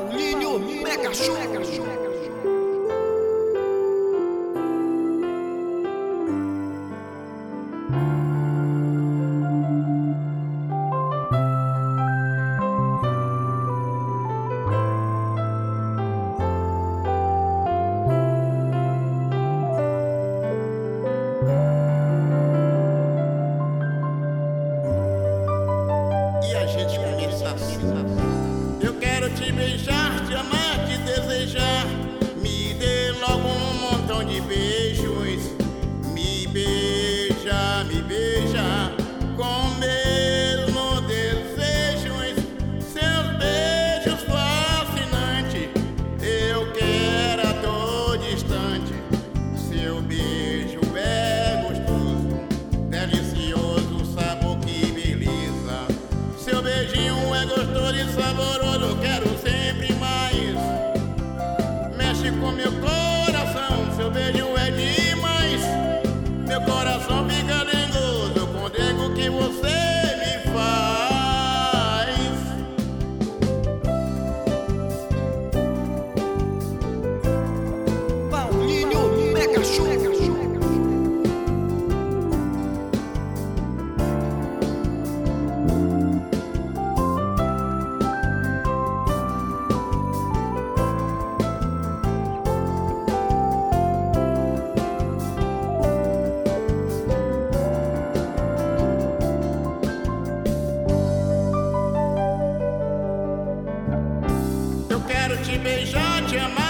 Paulinho Mega Show. E a gente começa assim. Eu quero te beijar, te amar, te desejar. Me dê logo um montão de beijos. Me beija com o mesmo desejos. Seus beijos fascinantes, eu quero a todo instante. Seu beijo é gostoso, delicioso, sabor que beleza. Seu beijinho é gostoso e saboroso, quero sempre mais. Mexe com meu coração, seu beijo é demais. Meu coração fica dengoso com o dengo que você me faz. Paulinho Mega Show. Eu quero te beijar, te amar.